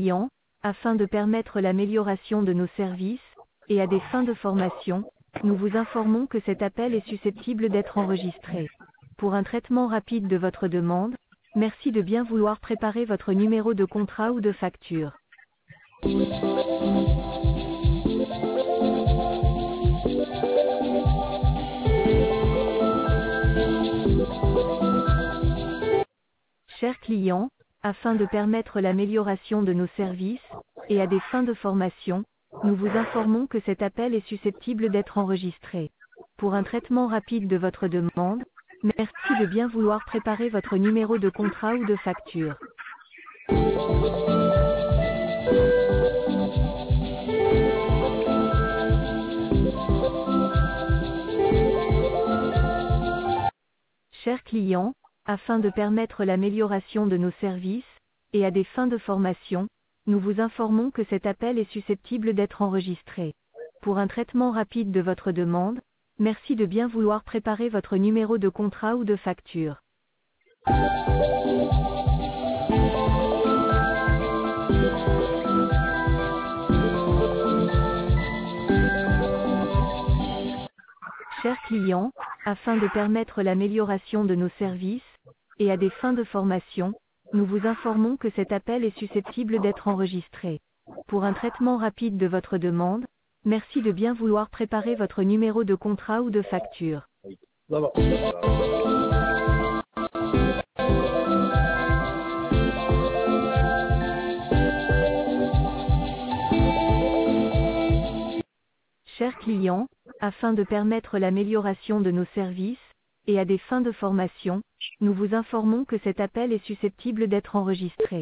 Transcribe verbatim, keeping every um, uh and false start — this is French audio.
client, afin de permettre l'amélioration de nos services, et à des fins de formation, nous vous informons que cet appel est susceptible d'être enregistré. Pour un traitement rapide de votre demande, merci de bien vouloir préparer votre numéro de contrat ou de facture. Chers clients, afin de permettre l'amélioration de nos services, et à des fins de formation, nous vous informons que cet appel est susceptible d'être enregistré. Pour un traitement rapide de votre demande, merci de bien vouloir préparer votre numéro de contrat ou de facture. Chers clients, afin de permettre l'amélioration de nos services, et à des fins de formation, nous vous informons que cet appel est susceptible d'être enregistré. Pour un traitement rapide de votre demande, merci de bien vouloir préparer votre numéro de contrat ou de facture. Chers clients, afin de permettre l'amélioration de nos services, et à des fins de formation, nous vous informons que cet appel est susceptible d'être enregistré. Pour un traitement rapide de votre demande, merci de bien vouloir préparer votre numéro de contrat ou de facture. Chers clients, afin de permettre l'amélioration de nos services, et à des fins de formation, nous vous informons que cet appel est susceptible d'être enregistré.